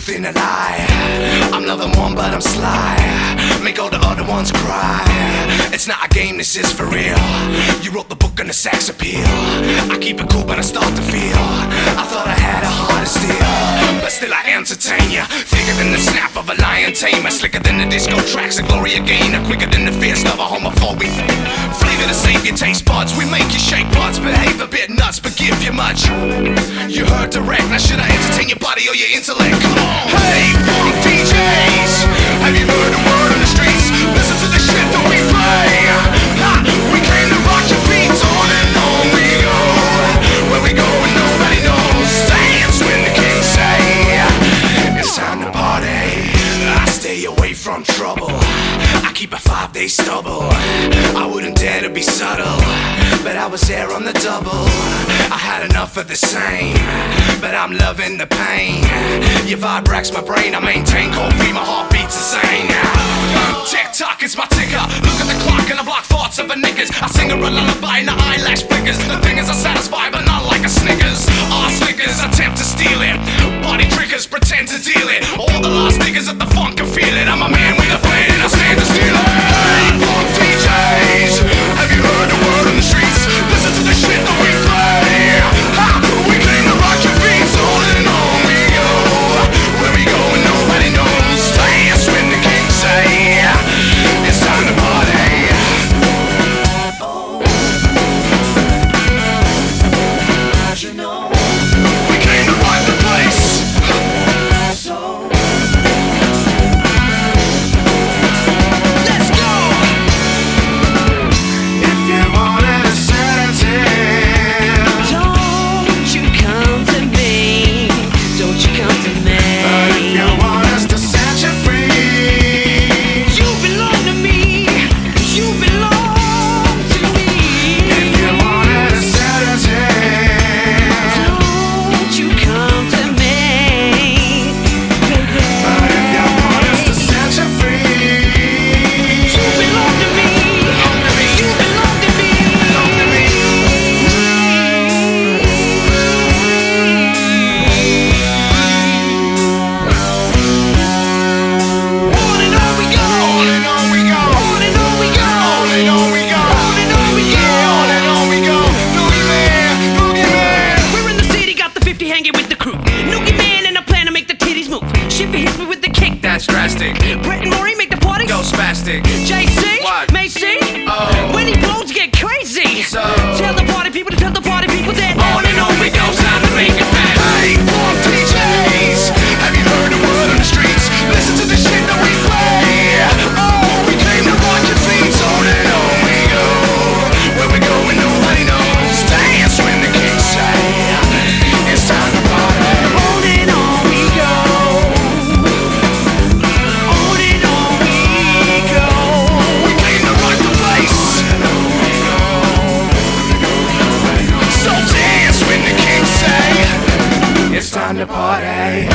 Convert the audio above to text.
truth in a lie. I'm loving one but I'm sly. Make all the other ones cry. It's not a game, this is for real. You wrote the book on the sex appeal. I keep it cool but I start to feel I thought I had a heart of steel, but still I entertain ya. Thicker than the snap of a lion tamer. Slicker than the disco tracks of Gloria Gaynor. Quicker than the fist of a homophobic flavor to save your taste buds. We make you shake buds, behave a bit nuts, but give you much. You heard direct, now should I entertain your body or your intellect? Come on. Hey, funk DJs, have you heard the word on the streets? Listen to the shit that we play. Ha, we came to rock your feet. On and on we go. Where we go and nobody knows. Dance when the kings say it's time to party. I stay away from trouble. I keep a 5-day stubble. I wouldn't dare to be subtle, but I was there on the double. I had enough of the same, but I'm loving the pain. Your vibe racks my brain. I maintain cold feet, my heart beats insane. Tick-tock is my ticker. Look at the clock and I block thoughts of a niggas. I sing a lullaby and the eyelash flickers. The thing is I satisfy but not like a Snickers. Our slickers attempt to steal it. Body trickers pretend to deal it. All the lost niggas at the funk can feel it. I'm a man with a plan and I stand to steal it. Hey, funk DJs, have you heard the word on the streets? Listen to the shit that we play. Ha, we came to rock your beats. On and on we go. Where we go and nobody knows. Dance when the kings say it's time to party. Oh, you know, we came to rock the place. So let's go. If you wanted a sedative, Don't you come to me. Don't you come to me. if you want us to set you free, You belong to me. You belong to me. if you wanted a sedative, Don't you come to me, baby. if you want us to set you free, You belong to me. You belong to me. On and on we go. on and on we go, On and on we go. on and on we go, On and on we go. on and on we go. Boogie man, boogie man. We're in the city, got the 50 hanging with the crew. Noogie man and a plan to make the titties move. Shippy hits me with the kick. That's drastic, Brett and Maury make the party go spastic. JC, What? Macy, Oh. when he blows get crazy. So Tell the party people to tell the party people that on and on we go, time to make it fast. Hey, funk DJs, have you heard the word on the streets? Listen to the shit that we play. Oh, we came to rock your feet. On and on we go. Where we go and nobody knows. Dance when the kings say it's time to party. on and on we go. On and on we go. We came to rock the place. So dance when the kings say it's time to party.